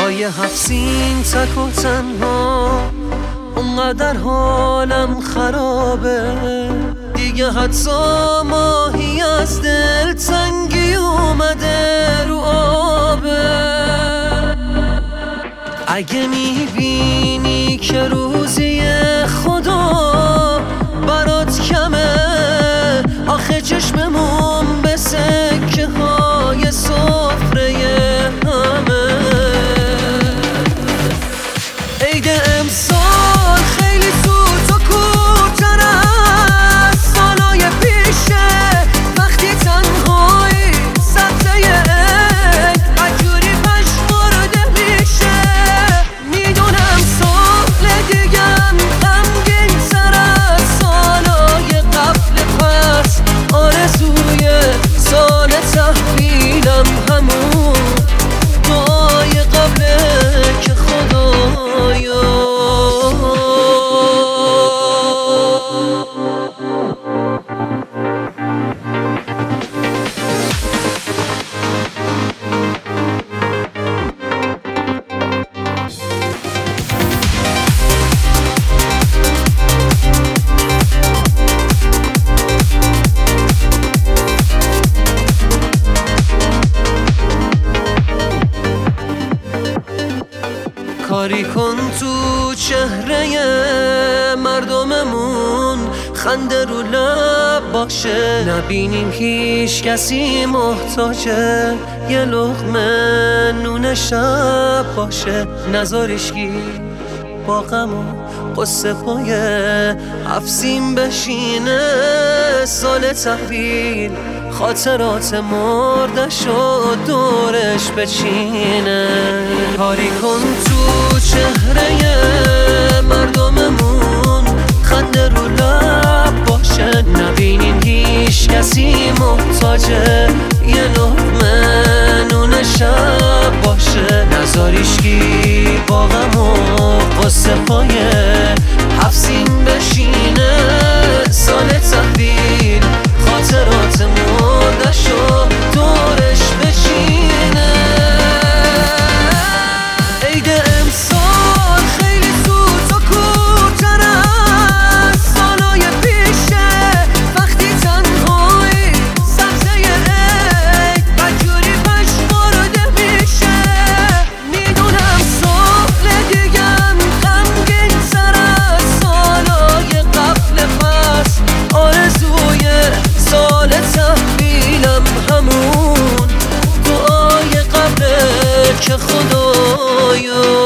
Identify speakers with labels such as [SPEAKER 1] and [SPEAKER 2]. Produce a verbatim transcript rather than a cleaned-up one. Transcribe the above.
[SPEAKER 1] پای هفسین تک و تنها، اونقدر حالم خرابه دیگه، حتی ماهی از دل تنگی اومده رو آبه. اگه میبینی که روزی خدا برات کمه، آخه چشممون به سکه های سفره همه. عید امسال خیلی زود و کورتر از سالای پیشه، وقتی تنهایی سبزه عید عجوری پشمارده میشه. میدونم سال دیگم غمگین تر از سالای قبل، پس آرزوی سال تحویلم همون دعای قبله که خدایا کاری کن تو چهره مردممون، خنده رو لب باشه، نبینیم هیچ کسی محتاجه، یه لقمه نون شب باشه. نذاریشگی با غم و قصه پای هفسین بشینه، سال تحویل خاطرات مردش و دورش بچینه. کاری کن تو چهره مردممون، خنده رو لب باشه، نبینیم هیچ کسی محتاجه، یه لقمه نون شب باشه. نذاریشگی با غم و قصه پای هفسین بشینه، سال تحویل خاطرات مردش و دورش بچینه. عید امسال خیلی زود و کورتر از سالای پیشه، وقتی تنهایی سبزه عید بدجوری پشمارده میشه. میدونم سال دیگم غمگین تر از سالای قبل، پس آرزوی سال تحویلم همون دعای قبله که خدایا